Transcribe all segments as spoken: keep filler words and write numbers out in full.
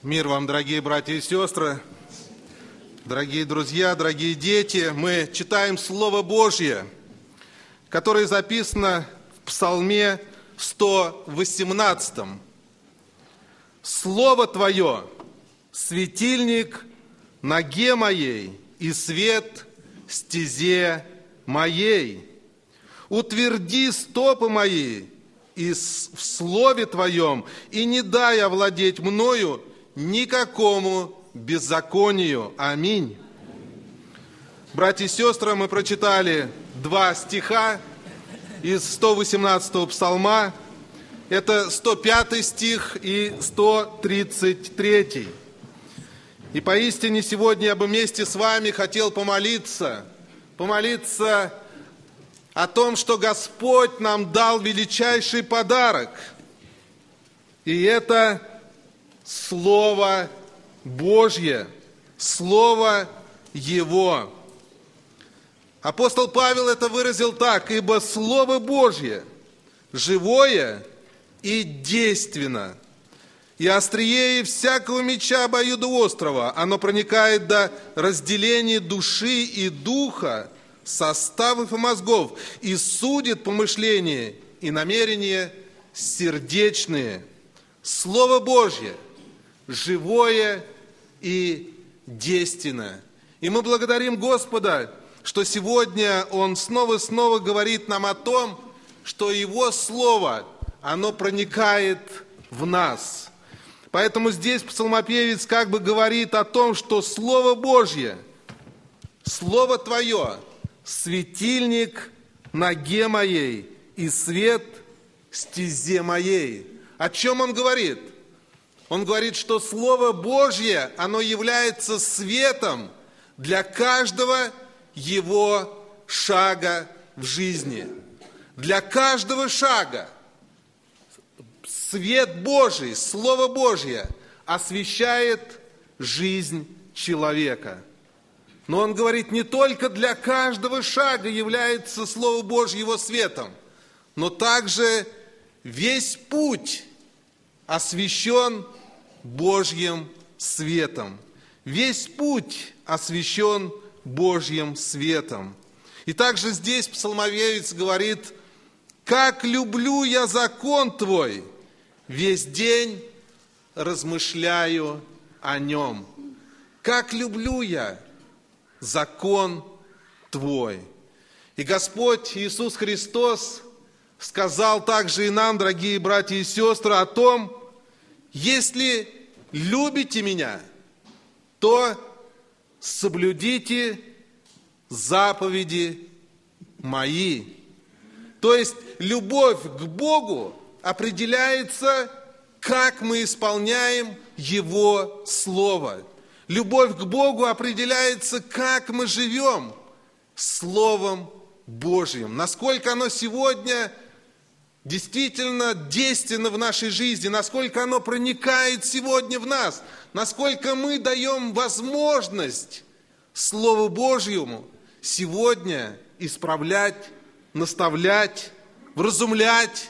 Мир вам, дорогие братья и сестры, дорогие друзья, дорогие дети. Мы читаем Слово Божье, которое записано в Псалме сто восемнадцатом. «Слово Твое – светильник ноге моей и свет стезе моей. Утверди стопы мои и в Слове Твоем, и не дай овладеть мною никакому беззаконию». Аминь. Братья и сестры, мы прочитали два стиха из сто восемнадцатого псалма. Это сто пятый стих и сто тридцать третий. И поистине сегодня я бы вместе с вами хотел помолиться, помолиться о том, что Господь нам дал величайший подарок. И это Слово Божье, Слово Его. Апостол Павел это выразил так: «Ибо Слово Божье живое и действенно, и острее всякого меча обоюдоострого, оно проникает до разделения души и духа, составов и мозгов, и судит помышления и намерения сердечные». Слово Божье живое и действенное. И мы благодарим Господа, что сегодня Он снова и снова говорит нам о том, что Его Слово, оно проникает в нас. Поэтому здесь псалмопевец как бы говорит о том, что Слово Божье, Слово Твое, светильник ноге моей и свет стезе моей. О чем он говорит? Он говорит, что Слово Божье, оно является светом для каждого его шага в жизни. Для каждого шага свет Божий, Слово Божье освещает жизнь человека. Но он говорит, не только для каждого шага является Слово Божье его светом, но также весь путь освящен Божьим светом. Весь путь освящен Божьим светом. И также здесь псалмопевец говорит: «Как люблю я закон Твой, весь день размышляю о нем». Как люблю я закон Твой. И Господь Иисус Христос сказал также и нам, дорогие братья и сестры, о том: если любите Меня, то соблюдите заповеди Мои. То есть любовь к Богу определяется, как мы исполняем Его Слово. Любовь к Богу определяется, как мы живем Словом Божьим. Насколько оно сегодня действительно действенно в нашей жизни, насколько оно проникает сегодня в нас, насколько мы даем возможность Слову Божьему сегодня исправлять, наставлять, вразумлять,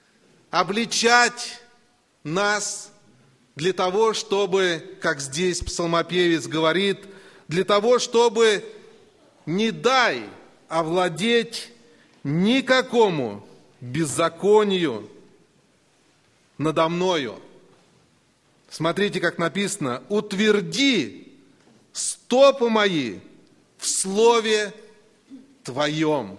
обличать нас для того, чтобы, как здесь псалмопевец говорит, для того, чтобы не дай овладеть никакому беззаконию надо мною. Смотрите, как написано: «Утверди стопы мои в Слове Твоем».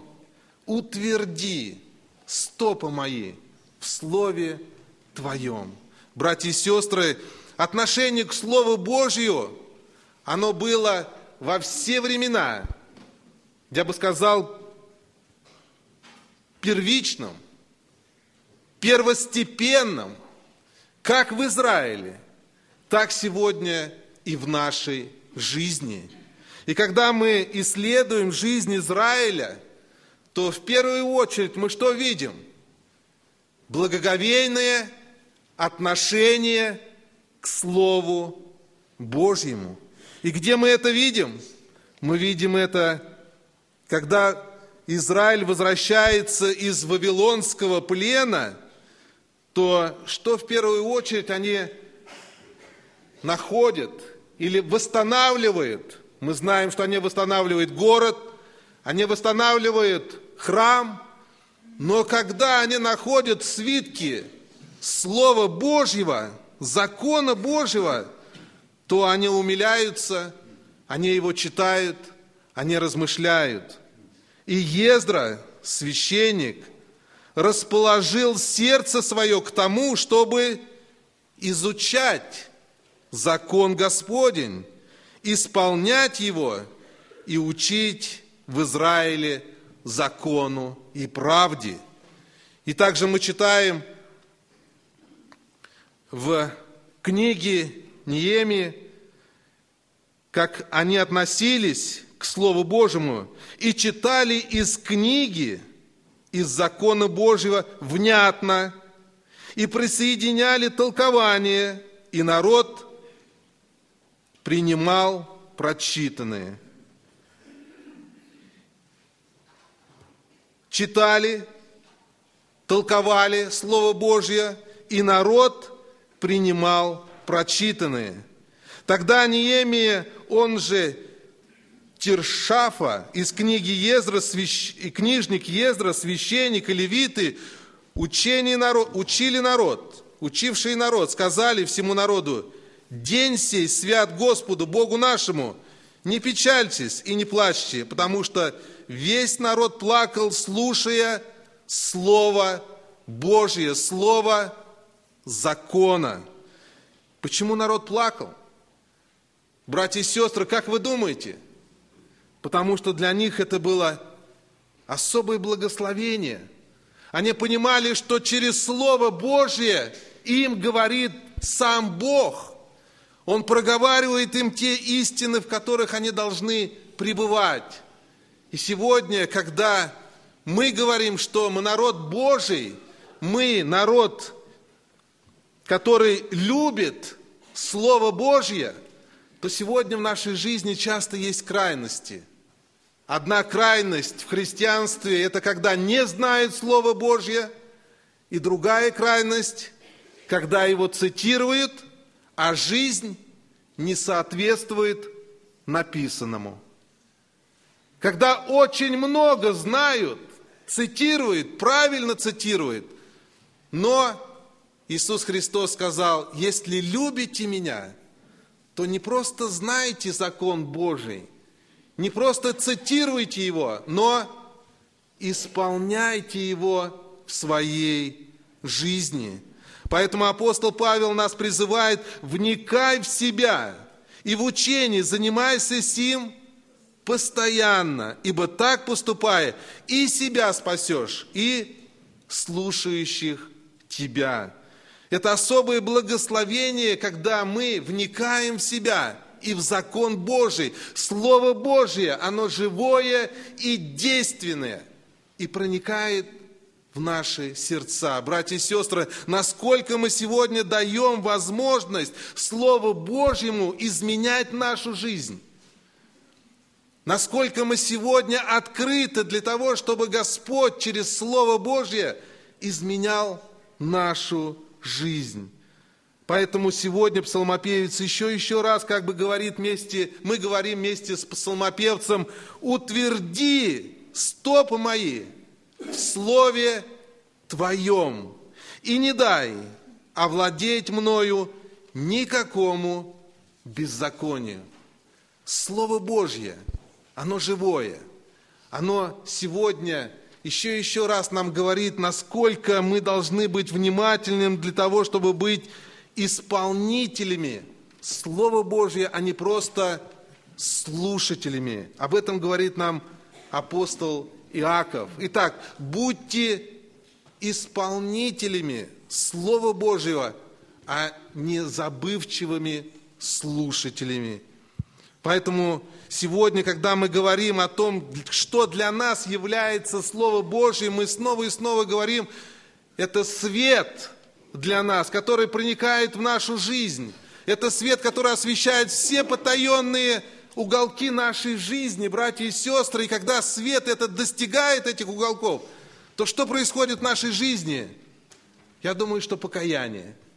Утверди стопы мои в Слове Твоем. Братья и сестры, отношение к Слову Божью, оно было во все времена, я бы сказал, первичным, первостепенным, как в Израиле, так сегодня и в нашей жизни. И когда мы исследуем жизнь Израиля, то в первую очередь мы что видим? Благоговейное отношение к Слову Божьему. И где мы это видим? Мы видим это, когда Израиль возвращается из вавилонского плена, то что в первую очередь они находят или восстанавливают, мы знаем, что они восстанавливают город, они восстанавливают храм, но когда они находят свитки Слова Божьего, закона Божьего, то они умиляются, они его читают, они размышляют. И Ездра, священник, расположил сердце свое к тому, чтобы изучать закон Господень, исполнять его и учить в Израиле закону и правде. И также мы читаем в книге Неемии, как они относились к Слову Божьему и читали из книги, из закона Божьего внятно, и присоединяли толкование, и народ принимал прочитанное. Читали, толковали Слово Божье, и народ принимал прочитанное. Тогда Неемия, он же Тиршафа, из книги Ездра, свящ... книжник Ездра, священник и левиты, учение народ... учили народ, учившие народ, сказали всему народу: «День сей свят Господу, Богу нашему, не печальтесь и не плачьте, потому что весь народ плакал, слушая Слово Божье, Слово закона». Почему народ плакал? Братья и сестры, как вы думаете? Потому что для них это было особое благословение. Они понимали, что через Слово Божье им говорит сам Бог. Он проговаривает им те истины, в которых они должны пребывать. И сегодня, когда мы говорим, что мы народ Божий, мы народ, который любит Слово Божье, то сегодня в нашей жизни часто есть крайности. Одна крайность в христианстве – это когда не знают Слово Божье, и другая крайность, когда его цитируют, а жизнь не соответствует написанному. Когда очень много знают, цитируют, правильно цитируют, но Иисус Христос сказал: если любите Меня, то не просто знайте закон Божий, не просто цитируйте его, но исполняйте его в своей жизни. Поэтому апостол Павел нас призывает: вникай в себя и в учение занимайся сим постоянно, ибо так поступая и себя спасешь, и слушающих тебя. Это особое благословение, когда мы вникаем в себя и в закон Божий. Слово Божие, оно живое и действенное, и проникает в наши сердца. Братья и сестры, насколько мы сегодня даем возможность Слову Божьему изменять нашу жизнь. Насколько мы сегодня открыты для того, чтобы Господь через Слово Божье изменял нашу жизнь. Поэтому сегодня псалмопевец еще еще раз как бы говорит вместе, мы говорим вместе с псалмопевцем: утверди стопы мои в Слове Твоем, и не дай овладеть мною никакому беззаконию. Слово Божье, оно живое, оно сегодня еще и еще раз нам говорит, насколько мы должны быть внимательными для того, чтобы быть исполнителями Слова Божьего, а не просто слушателями. Об этом говорит нам апостол Иаков. Итак, будьте исполнителями Слова Божьего, а не забывчивыми слушателями. Поэтому сегодня, когда мы говорим о том, что для нас является Слово Божье, мы снова и снова говорим, это свет для нас, который проникает в нашу жизнь. Это свет, который освещает все потаенные уголки нашей жизни, братья и сестры. И когда свет этот достигает этих уголков, то что происходит в нашей жизни? Я думаю, что покаяние.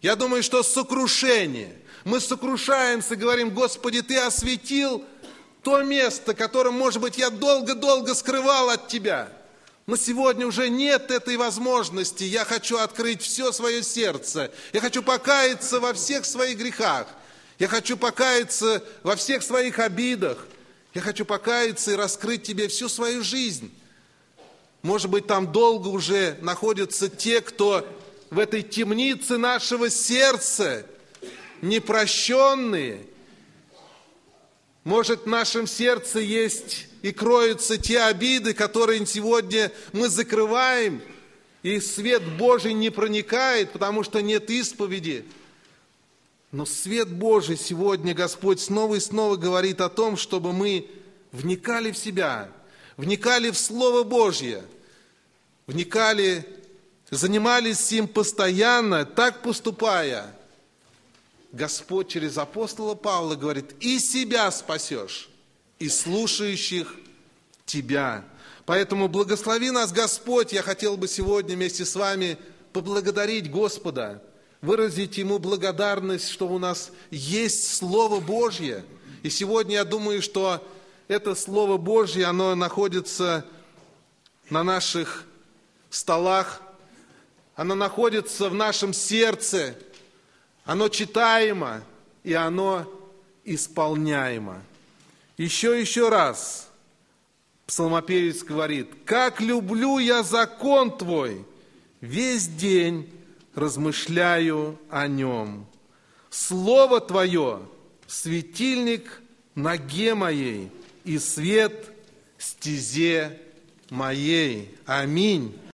Я думаю, что сокрушение. Мы сокрушаемся, говорим: Господи, Ты осветил то место, которое, может быть, я долго-долго скрывал от Тебя. Но сегодня уже нет этой возможности. Я хочу открыть все свое сердце. Я хочу покаяться во всех своих грехах. Я хочу покаяться во всех своих обидах. Я хочу покаяться и раскрыть Тебе всю свою жизнь. Может быть, там долго уже находятся те, кто в этой темнице нашего сердца, непрощенные. Может, в нашем сердце есть и кроются те обиды, которые сегодня мы закрываем, и свет Божий не проникает, потому что нет исповеди. Но свет Божий сегодня Господь снова и снова говорит о том, чтобы мы вникали в себя, вникали в Слово Божье, вникали, занимались им постоянно, так поступая. Господь через апостола Павла говорит: и себя спасешь, и слушающих тебя. Поэтому благослови нас, Господь. Я хотел бы сегодня вместе с вами поблагодарить Господа, выразить Ему благодарность, что у нас есть Слово Божье. И сегодня я думаю, что это Слово Божье, оно находится на наших столах, оно находится в нашем сердце, оно читаемо, и оно исполняемо. Еще, еще раз псалмопевец говорит: «Как люблю я закон Твой, весь день размышляю о нем. Слово Твое — светильник ноге моей и свет стезе моей». Аминь.